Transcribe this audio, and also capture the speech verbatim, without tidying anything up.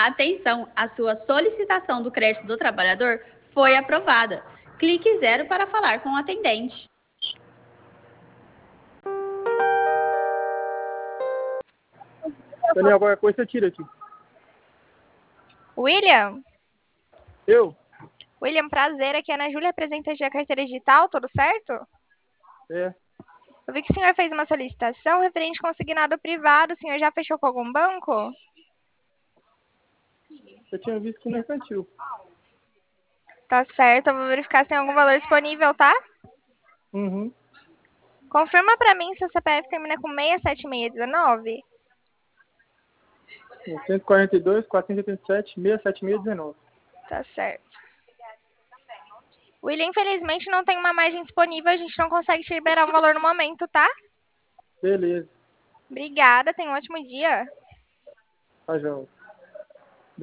Atenção, a sua solicitação do crédito do trabalhador foi aprovada. Clique zero para falar com o atendente. Daniel, qualquer coisa você tira aqui. William? Eu? William, prazer. Aqui é a Ana Júlia, representante da carteira digital, tudo certo? É. Eu vi que o senhor fez uma solicitação referente consignado privado. O senhor já fechou com algum banco? Eu tinha visto que mercantil. Tá certo, eu vou verificar se tem algum valor disponível, tá? Uhum. Confirma pra mim se o C P F termina com seis sete seis um nove. cento e quarenta e dois, quatrocentos e oitenta e sete, seis sete seis um nove. Tá certo. William, infelizmente não tem uma margem disponível, a gente não consegue te liberar um valor no momento, tá? Beleza. Obrigada, tenha um ótimo dia. Tá, João.